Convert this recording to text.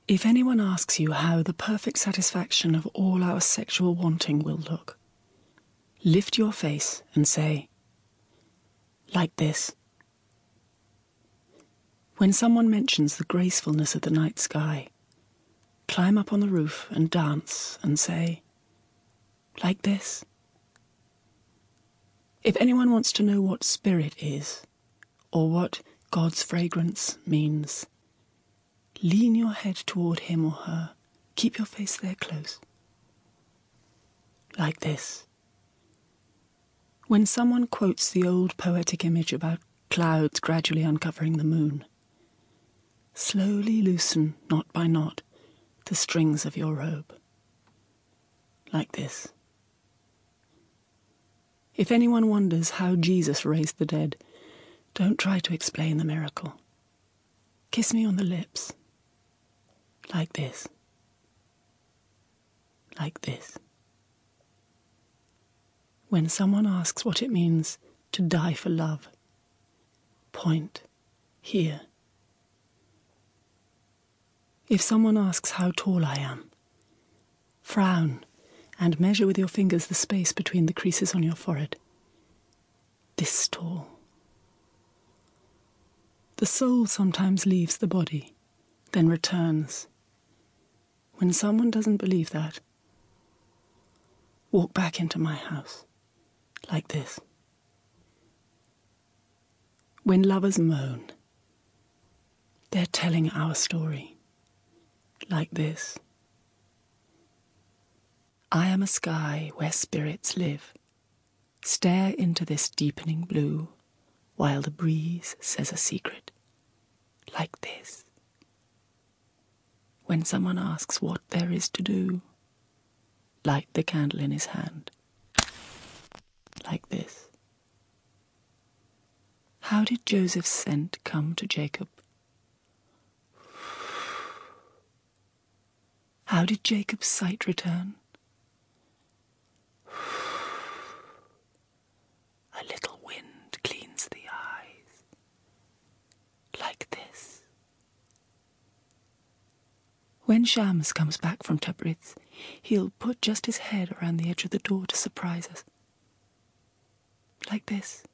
If anyone asks you how the perfect satisfaction of all our sexual wanting will look, lift your face and say, like this. When someone mentions the gracefulness of the night sky, climb up on the roof and dance and say, like this. If anyone wants to know what spirit is, or what God's fragrance means, lean your head toward him or her. Keep your face there close. Like this. When someone quotes the old poetic image about clouds gradually uncovering the moon, slowly loosen, knot by knot, the strings of your robe. Like this. If anyone wonders how Jesus raised the dead, don't try to explain the miracle. Kiss me on the lips. Like this. Like this. When someone asks what it means to die for love, point here. If someone asks how tall I am, frown and measure with your fingers the space between the creases on your forehead. This tall. The soul sometimes leaves the body, then returns. When someone doesn't believe that, walk back into my house, like this. When lovers moan, they're telling our story, like this. I am a sky where spirits live. Stare into this deepening blue, while the breeze says a secret, like this. When someone asks what there is to do, light the candle in his hand, like this. How did Joseph's scent come to Jacob? How did Jacob's sight return? A little wind cleans the eyes, like this. When Shams comes back from Tabriz, he'll put just his head around the edge of the door to surprise us, like this.